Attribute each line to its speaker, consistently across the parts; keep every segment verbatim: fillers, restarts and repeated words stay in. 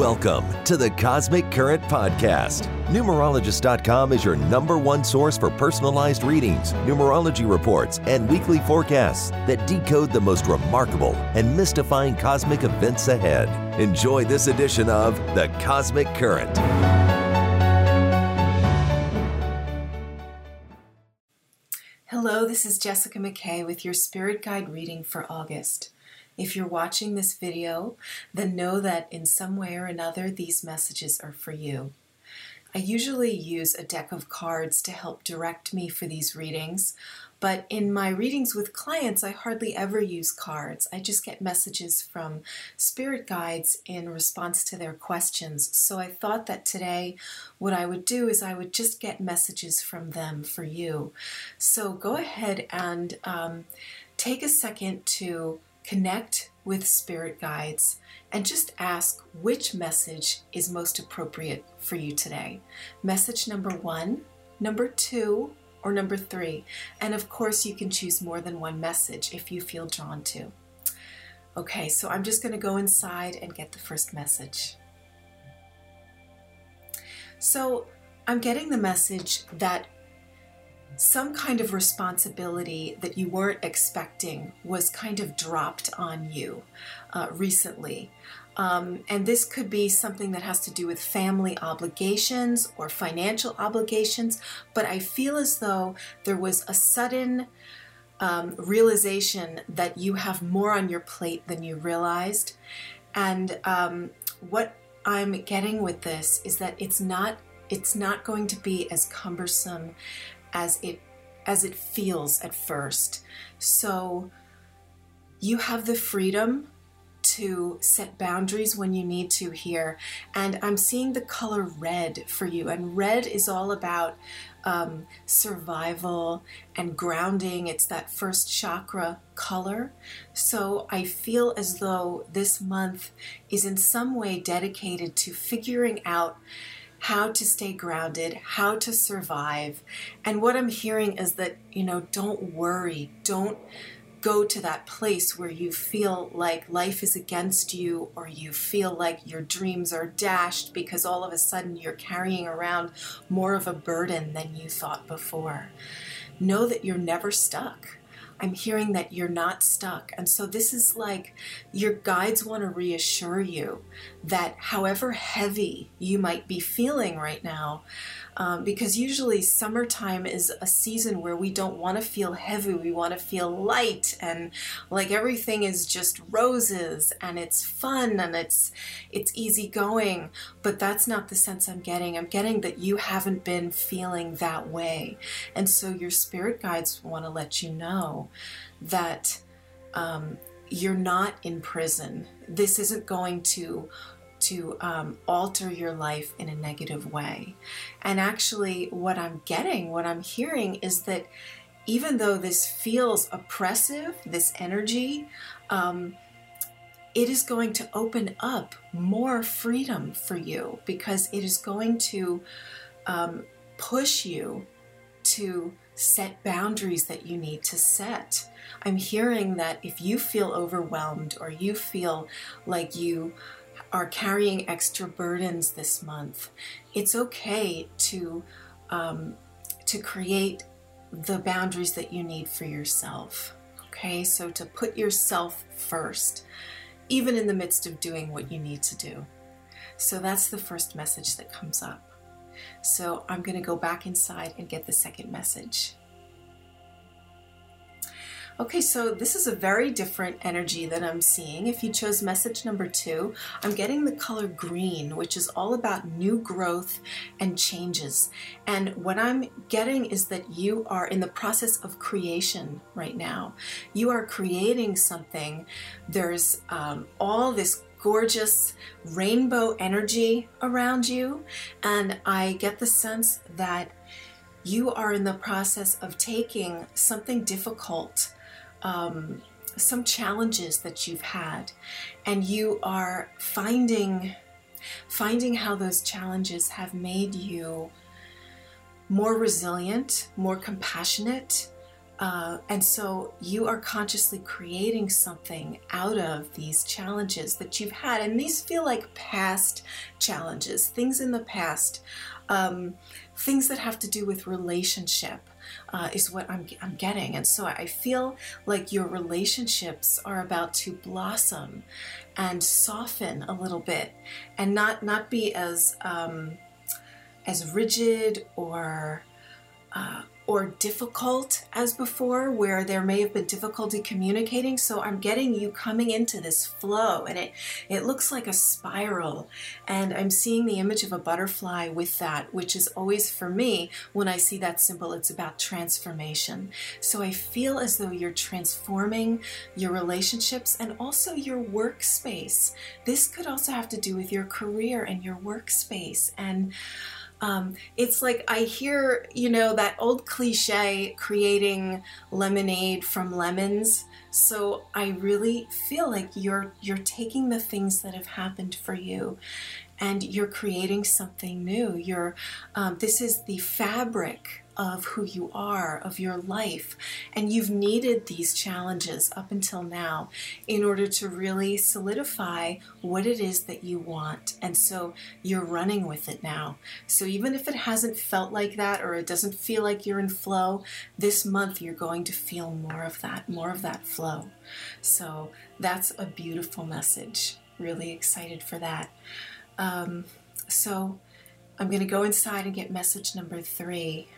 Speaker 1: Welcome to the Cosmic Current Podcast. Numerologist dot com is your number one source for personalized readings, numerology reports, and weekly forecasts that decode the most remarkable and mystifying cosmic events ahead. Enjoy this edition of the Cosmic Current.
Speaker 2: Hello, this is Jessica McKay with your Spirit Guide reading for August. If you're watching this video, then know that in some way or another, these messages are for you. I usually use a deck of cards to help direct me for these readings, but in my readings with clients, I hardly ever use cards. I just get messages from spirit guides in response to their questions. So I thought that today what I would do is I would just get messages from them for you. So go ahead and um, take a second to connect with spirit guides and just ask which message is most appropriate for you today. Message number one, number two, or number three. And of course, you can choose more than one message if you feel drawn to. Okay, so I'm just going to go inside and get the first message. So I'm getting the message that some kind of responsibility that you weren't expecting was kind of dropped on you uh, recently. Um, and this could be something that has to do with family obligations or financial obligations, but I feel as though there was a sudden um, realization that you have more on your plate than you realized. And um, what I'm getting with this is that it's not, it's not going to be as cumbersome as it as it feels at first. So you have the freedom to set boundaries when you need to here. And I'm seeing the color red for you. And red is all about um, survival and grounding. It's that first chakra color. So I feel as though this month is in some way dedicated to figuring out how to stay grounded, how to survive. And what I'm hearing is that, you know, don't worry, don't go to that place where you feel like life is against you or you feel like your dreams are dashed because all of a sudden you're carrying around more of a burden than you thought before. Know that you're never stuck. I'm hearing that you're not stuck. And so this is like your guides want to reassure you that however heavy you might be feeling right now, um, because usually summertime is a season where we don't want to feel heavy. We want to feel light and like everything is just roses and it's fun and it's it's easy going. But that's not the sense I'm getting. I'm getting that you haven't been feeling that way. And so your spirit guides want to let you know that um, you're not in prison. This isn't going to to um, alter your life in a negative way. And actually what I'm getting, what I'm hearing is that even though this feels oppressive, this energy, um, it is going to open up more freedom for you because it is going to um, push you to set boundaries that you need to set. I'm hearing that if you feel overwhelmed or you feel like you are carrying extra burdens this month, it's okay to um, to create the boundaries that you need for yourself. Okay, so to put yourself first, even in the midst of doing what you need to do. So that's the first message that comes up. So I'm going to go back inside and get the second message. Okay, so this is a very different energy that I'm seeing. If you chose message number two, I'm getting the color green, which is all about new growth and changes. And what I'm getting is that you are in the process of creation right now. You are creating something. There's um, all this gorgeous rainbow energy around you. And I get the sense that you are in the process of taking something difficult, Um, some challenges that you've had, and you are finding finding how those challenges have made you more resilient, more compassionate, Uh, and so you are consciously creating something out of these challenges that you've had. And these feel like past challenges, things in the past, um, things that have to do with relationship. Uh, is what I'm, I'm getting. And so I feel like your relationships are about to blossom and soften a little bit, and not not be as um, as rigid or uh, or difficult as before, where there may have been difficulty communicating. So I'm getting you coming into this flow, and it it looks like a spiral, and I'm seeing the image of a butterfly with that, which is always, for me, when I see that symbol, it's about transformation. So I feel as though you're transforming your relationships and also your workspace. This could also have to do with your career and your workspace. And Um, it's like I hear, you know, that old cliche, creating lemonade from lemons. So I really feel like you're you're taking the things that have happened for you, and you're creating something new. You're um, this is the fabric of who you are, of your life, and you've needed these challenges up until now in order to really solidify what it is that you want. And so you're running with it now. So even if it hasn't felt like that, or it doesn't feel like you're in flow, this month you're going to feel more of that, more of that flow. So that's a beautiful message. Really excited for that. Um, so I'm going to go inside and get message number three.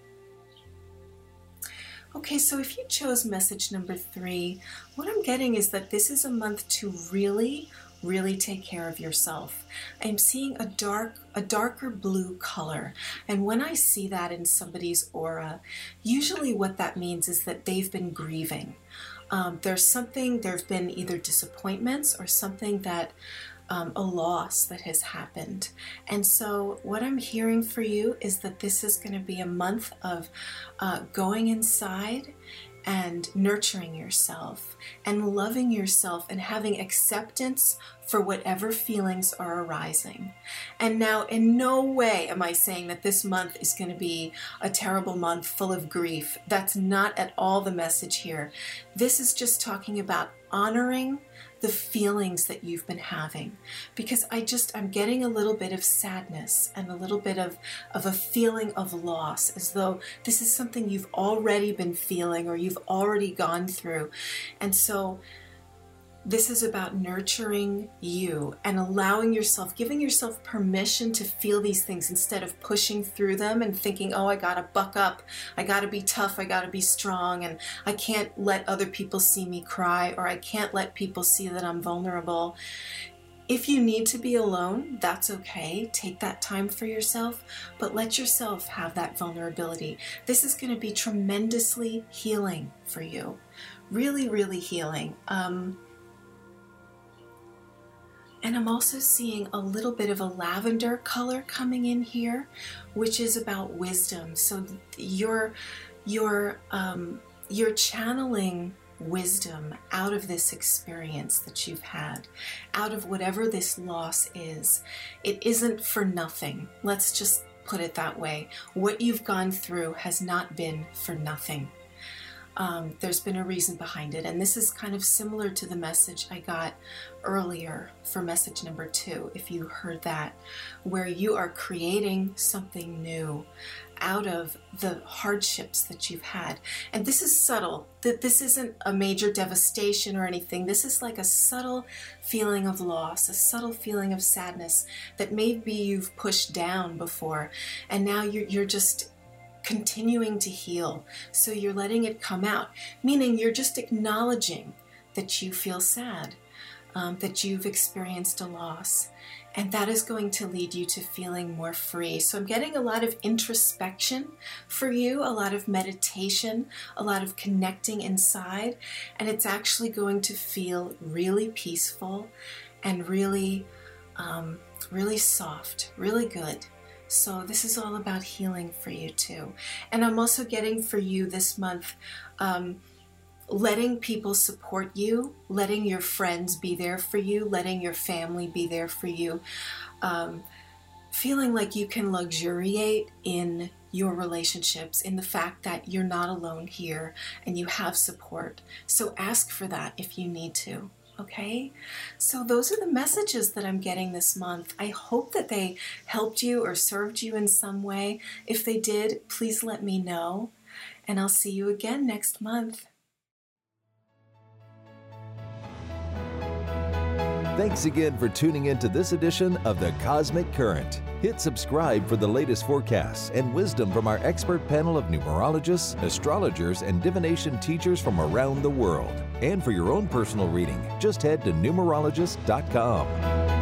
Speaker 2: Okay, so if you chose message number three, what I'm getting is that this is a month to really, really take care of yourself. I'm seeing a dark, a darker blue color. And when I see that in somebody's aura, usually what that means is that they've been grieving. Um, there's something, there's been either disappointments or something that Um, a loss that has happened. And so what I'm hearing for you is that this is going to be a month of uh, going inside and nurturing yourself and loving yourself and having acceptance for whatever feelings are arising. And now, in no way am I saying that this month is going to be a terrible month full of grief. That's not at all the message here. This is just talking about honoring the feelings that you've been having, because I just, I'm getting a little bit of sadness and a little bit of, of a feeling of loss, as though this is something you've already been feeling or you've already gone through. And so this is about nurturing you and allowing yourself, giving yourself permission to feel these things instead of pushing through them and thinking, oh, I gotta buck up, I gotta be tough, I gotta be strong, and I can't let other people see me cry, or I can't let people see that I'm vulnerable. If you need to be alone, that's okay. Take that time for yourself, but let yourself have that vulnerability. This is going to be tremendously healing for you. Really, really healing. Um, And I'm also seeing a little bit of a lavender color coming in here, which is about wisdom. So you're, you're, um, you're channeling wisdom out of this experience that you've had, out of whatever this loss is. It isn't for nothing. Let's just put it that way. What you've gone through has not been for nothing. Um, there's been a reason behind it. And this is kind of similar to the message I got earlier for message number two, if you heard that, where you are creating something new out of the hardships that you've had. And this is subtle, that this isn't a major devastation or anything. This is like a subtle feeling of loss, a subtle feeling of sadness that maybe you've pushed down before. And now you're, you're just continuing to heal. So you're letting it come out, meaning you're just acknowledging that you feel sad, um, that you've experienced a loss, and that is going to lead you to feeling more free. So I'm getting a lot of introspection for you, a lot of meditation, a lot of connecting inside, and it's actually going to feel really peaceful and really, um, really soft, really good. So this is all about healing for you too. And I'm also getting for you this month, um, letting people support you, letting your friends be there for you, letting your family be there for you, um, feeling like you can luxuriate in your relationships, in the fact that you're not alone here and you have support. So ask for that if you need to. Okay, so those are the messages that I'm getting this month. I hope that they helped you or served you in some way. If they did, please let me know, and I'll see you again next month.
Speaker 1: Thanks again for tuning in to this edition of The Cosmic Current. Hit subscribe for the latest forecasts and wisdom from our expert panel of numerologists, astrologers, and divination teachers from around the world. And for your own personal reading, just head to numerologist dot com.